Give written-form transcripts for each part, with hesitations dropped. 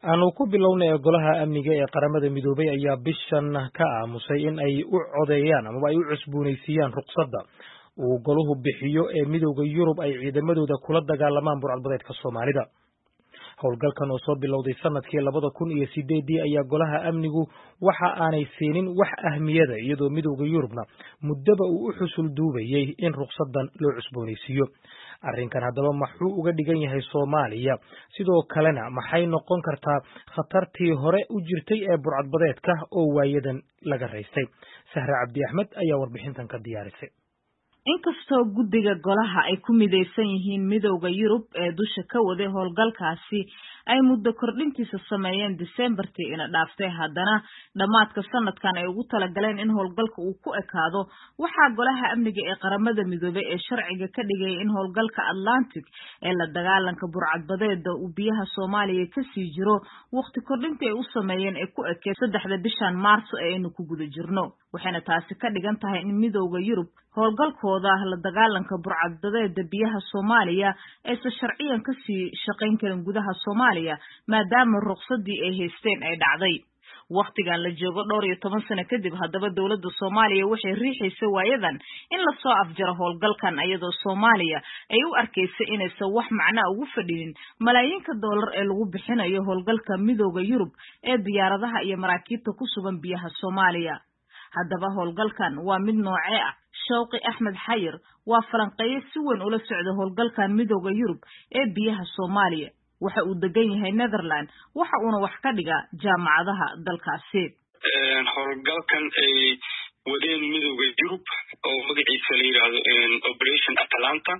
aanu ku bilownay golaha amniga ee qaramada midoobay ayaa bishan ka aamusay in ay u codeeyaan ama ay u cusboonaysiiyaan ruqsadda uu goluhu bixiyo ee midowda Yurub ay ciidamadooda kula dagaalamaan burcadbadeedka Soomaalida. howlgalkan oo soo bilowday sanadkii 2008 ayaa golaha amnigu waxa aanay siinin wax ahmiyada iyadoo midowda Yurubna muddaba uu u xusul duubayay in ruqsaddan loo cusboonaysiiyo. arrinkan haddaba maxuu uga dhigan yahay Soomaaliya sidoo kalena maxay noqon kartaa khatartii hore u jirtay ee burcadbadeedka oo waayadan laga raystay. Sahra Cabdi Axmed ayaa warbixintan ka diyaarisay. inkastoo guddiga golaha ay ku midaysan yihiin midowda Yurub ee dusha ka waday howlgalkaasi ay muddo kordhintiisa sameeyeen Decembertii ina dhaaftay haddana dhamaadka sanadkan ay ugu talagaleen in howlgalka uu ku ekaado waxaa golaha amniga ee qaramada midoobay ee sharciga ka dhigay in howlgalka Atlantic ee la dagaalanka burcadbadeeda uu biyaha Soomaaliya ka sii jiro waqti kordhintii ay u sameeyeen ee ku ekay 3 bishan Maarso ee aynu ku guda jirno waxayna taasi ka dhigan tahay in midowda Yurub howlgalkooda la dagaalanka burcadbadeeda biyaha Soomaaliya ay sharciyan ka sii shaqayn karin gudaha Soomaaliya maadaama ruqsadii ay haysteen ay dhacday. waqtigan la joogo 12 sano kadib haddaba dawladda Soomaaliya waxay riixaysay waayadan in la soo afjaro howlgalkan iyadoo Soomaaliya ay u arkaysay inaysan wax macna ugu fadhinin malaayiinka dollar ee lagu bixinayo howlgalka midowda Yurub ee diyaaradaha iyo maraakiibta ku sugan biyaha Soomaaliya. haddaba howlgalkan waa mid noocee ah? Shawqi Axmed Xayir waa falanqeeye si weyn ula socda howlgalkan midowda Yurub ee biyaha Soomaaliya. waxa uu degan yahay Netherland waxa uuna wax ka dhigaa jaamacadaha dalkaasi. howlgalkan ay wadeen midowda Yurub oo magaciisa la yiraahdo Operation Atalanta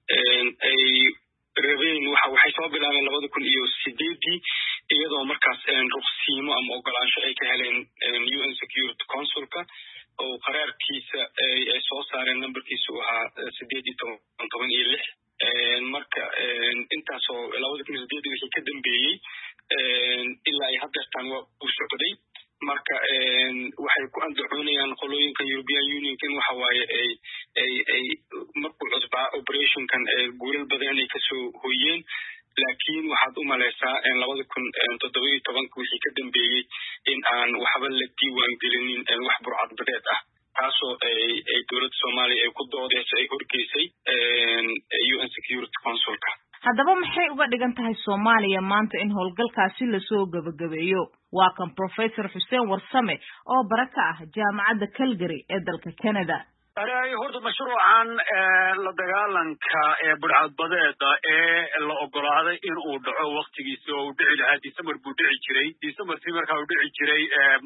ay rabeen waxay soo bilaabeen 2008 iyadoo markaas ruqsiimo ama ogolaansho ay ka heleen UN Security Council-ka oo qaraarkiisa ay soo saareen numberkiisu ahaa 18 marka intaasoo 2008 wixii ka dambeeyay ilaa ay hadda u socday marka waxay ku andacoonayaan qolooyinka European Union in waxa waaye ay markuu cusbaa operationkan guulal badan ay ka soo hooyeen laakiin waxaad u maleysaa 2017 wixii ka dambeeyay in aan waxba la diiwaan gelinin wax burcadbadeed ah taasoo ay dawladda Soomaaliya ay ku doodayso ay horgeysay UN Security Council-ka. haddaba maxay uga dhigan tahay Soomaaliya maanta in howlgalkaasi la soo gabagabeeyo? waa kan Professor Xuseen Warsame oo baraka ah jaamacadda Calgary ee dalka Canada. horta mashruucan la dagaalanka ee burcadbadeeda ee la ogolaaday in uu dhaco waqtigiisa oo dhici lahaa December buu dhici jiray Decembertii markaa uu dhici jiray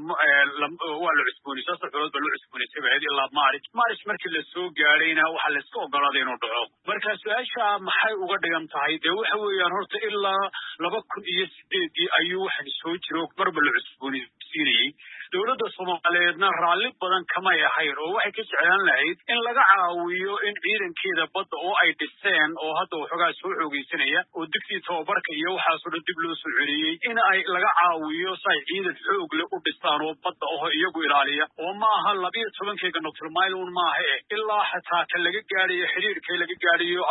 waa la cusboonaysiiyay saxood baa la cusboonaysiiyay ilaa March markii la soo gaarayna waxa la iska ogolaaday inuu dhaco. marka su'aasha maxay uga dhigan tahay de waxa weeyaan horta ilaa 2008 ayuu wax soo jiro marba la cusboonaysiiyay dawladda Soomaaliyeedna raalli badan kama yahay oo waxay ka jeclaan lahayd in laga caawiyo in ciidankeeda badda oo ay dhiseen oo hadda waxoogaa soo xoogeysanaya oo digtii tababarka iyo waxaas oo dib loo soo celiyay in ay laga caawiyo say ciidan xoog leh u dhistaan oo badda oo iyagu ilaaliya oo ma aha 12 noctilmile un ma aha ilaa xataa ka laga gaariyo xiriirka laga gaariyo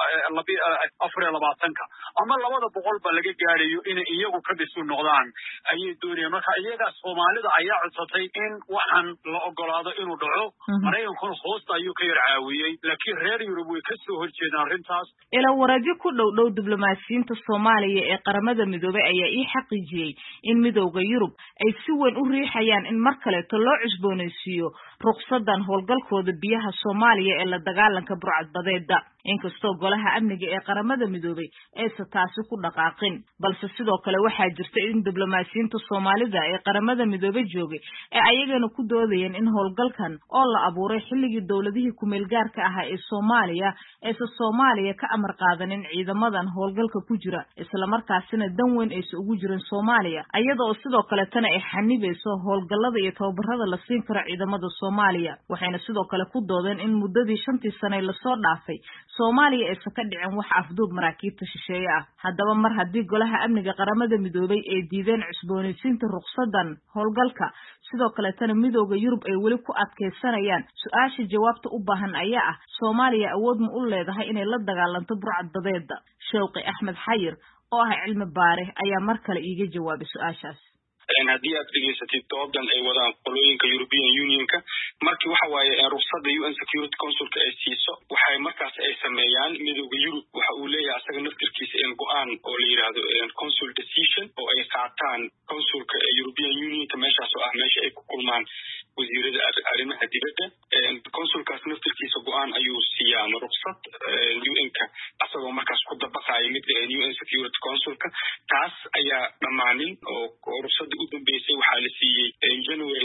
24 ama 200 ba laga gaariyo in iyagu ka dhisu noqdaan ayay doonayaan. marka iyaga Soomaalida ayaa codsatay in waxaan la ogolaado inuu dhaco Mareykankuna hoosta ayuu ka yarcaawiyay laakiin reer Yurub way ka soo horjeedaan arrintaas. ila waraji ku dhow diblomaasiyiinta Soomaaliya ee qaramada midoobay ayaa ii xaqiijiyay in midowda Yurub ay si weyn u riixayaan in mar kale loo cusboonaysiiyo ruqsaddan howlgalkooda biyaha Soomaaliya ee la dagaalanka burcadbadeeda. inkastoo golaha amniga ee qaramada midoobay aysan taasi ku dhaqaaqin balse sidoo kale waxaa jirta in diblomaasiyiinta Soomaalida ee qaramada midoobay joogay ee ayagana ku doodayeen in howlgalkan oo la abuuray xilligii dawladihii ku meel gaarka ahaa ee Soomaaliya aysan Soomaaliya ka amar qaadanin ciidamadan howlgalka ku jira isla markaasina dan weyn aysan ugu jirin Soomaaliya iyadoo sidoo kale tan ay xanibayso howlgallada iyo tababarada la siin karo ciidamada Soomaaliya. waxayna sidoo kale ku doodeen in muddadii 5 sano la soo dhaafay Soomaaliya aysan ka dhicin wax afduub maraakiibta shisheeye ah. haddaba mar haddii golaha amniga qaramada midoobay ay diideen cusboonaysiinta ruqsaddan howlgalka sidoo kale tan midowda Yurub ay weli ku adkeysanayaan su'aasha jawaabta u baahan ayaa ah Soomaaliya awood ma u leedahay inay la dagaalanto burcadbadeeda. Shawqi Axmed Xayir oo ah cilmi baare ayaa mar kale iiga jawaabay su-aashaas. haddii aad dhegeysatid doodan ay wadaan qolooyinka European Unionka markii waxa waaye ruqsadda UN Security Councilka ay siiso waxay markaas ay sameeyaan midowga Yurub waxa uu leeyahay asaga naftirkiisa in go'aan oo la yiraahdo council decision oo ay qaataan councilka European Unionka meeshaas oo ah meesha ay ku kulmaan wasiirada arrimaha dibadda councilkaas naftirkiisa go'aan ayuu siiyaa ruqsad UN-ka asagoo markaas ku dabaqayo mid UN Security Councilka taas ayaa dhamaanin oo ruqsadda u dambeysay waxaa la siiyey January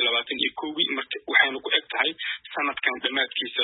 2021 marka waxayna ku eg tahay sanadkan dhammaadkiisa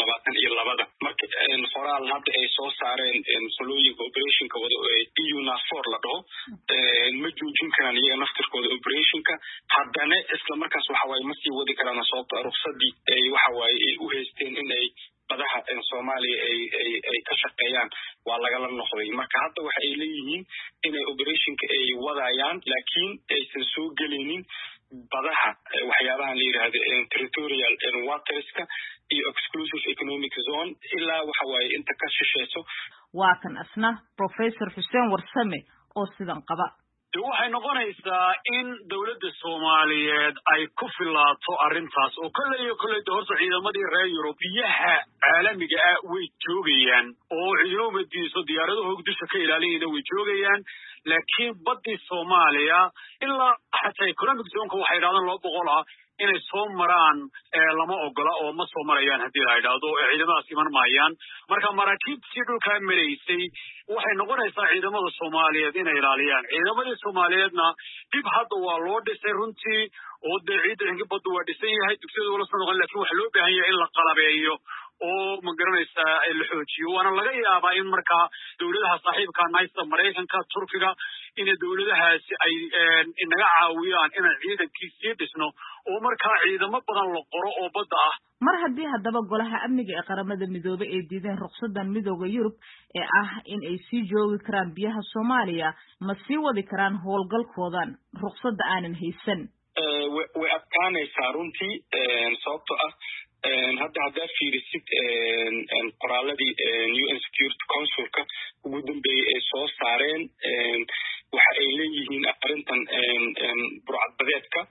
2022 marka qoraal hadda ay soo saareen solooyinka operationka wada EU-NAVFOR la dhaho ma joojin karaan iyaga naftirkooda operationka haddana isla markaas waxa waaye ma sii wadi karaan sababta ruqsaddii ay waxa waaye ay u haysteen in ay badaha Soomaaliya ay ka shaqeeyaan waa lagala noqday marka hadda waxa ay leeyihiin inay operationka ay wadayaan laakiin aysan soo gelinin badaha waxyaabaha la yiraahdo territorial waterska iyo exclusive economic zone ilaa waxa waaye inta ka shisheeso waa kan asna Professor Xuseen Warsame oo sidan qaba waxay noqonaysaa in dawladda Soomaaliyeed ay ku filaato arrintaas oo kale horta ciidamadii reer Yurubiyaha caalamiga ah way joogayaan oo ciidamadiisu diyaaradaha dusha ka ilaalinayna way joogayaan laakiin badii Soomaaliya ilaa xataa economic zone-ka waxay yiraahdaan 200 inay soo maraan lama ogola oo ma soo marayaan haddii la yiraahdo ciidamadaas iman maayaan marka maraakiibtii dhulka mareysay waxay noqonaysaa ciidamada Soomaaliyeed inay ilaaliyaan ciidamadii Soomaaliyeedna dib hadda waa loo dhisay runtii oo ciidanka baddu waa dhisan yahay dugsiyada wala soo noqon laakiin waxa loo baahan yahay in la qalabeeyo oo ma garanaysaa la xoojiyo waana laga yaabaa in marka dawladaha saaxiibka naysta Mareykanka Turkiga in dawladahaasi ay inaga caawiyaan in ciidankii sii dhisno oo marka ciidamo badan la qoro oo badda ah mar haddii haddaba golaha amniga ee qaramada midoobay ay diideen ruqsaddan midowga Yurub ee ah in ay sii joogi karaan biyaha Soomaaliya ma sii wadi karaan howlgalkoodan ruqsadda aanan haysan way adkaanaysaa runtii sababtoo ah hadda haddaad fiirisid qoraaladii UN Security Councilka ugu dambeeyay ay soo saareen waxa ay leeyihiin arrintan burcadbadeedka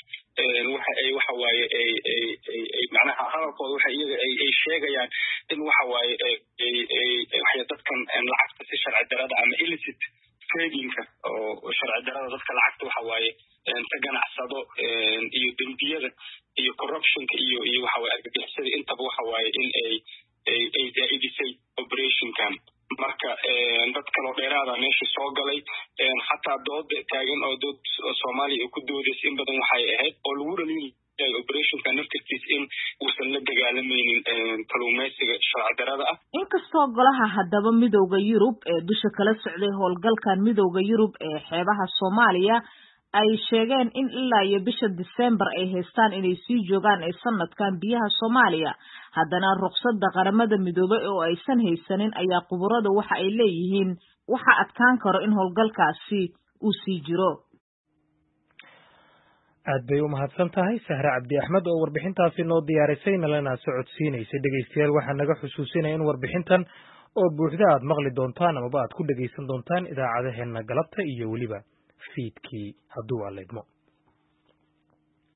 waxa waaye ay macnaha hadalkooda waxa iyaga ay sheegayaan in waxa waaye waxay dadkan lacagta si sharci darada ama illicit tradingka oo sharci darada dadka lacagta waxa waaye ka ganacsado iyo dembiyada iyo corruptionka iyo waxa waaye argagixisada intaba waxa waaye in ay zaa'idisay operationkan marka dad kale dheeraada meesha soo galay xataa dood taagan oo dood Soomaaliya ku doodaysay in badan waxay ahayd oo lagu raliyay operationka naftirkiisa in uusan la dagaalamaynin kalluumaysiga sharci darada ah inkastoo golaha haddaba midowga Yurub ee dusha kala socday howlgalkan midowga Yurub ee xeebaha Soomaaliya ay sheegeen in ilaa iyo bisha December ay haystaan inay sii joogaan ee sanadkan biyaha Soomaaliya haddana ruqsadda qaramada midoobay oo aysan haysanin ayaa quburada waxa ay leeyihiin waxa adkaan karo in howlgalkaasi uu sii jiro aad bay u mahadsan tahay Sahra Cabdi Axmed oo warbixintaasi noo diyaarisay nalana socodsiinaysay dhageystayaal waxaan naga xusuusinaya in warbixintan oo buuxda aad maqli doontaan ama aad ku dhageysan doontaan idaacadaheena galabta iyo weliba fiidkii hadduu alla idmo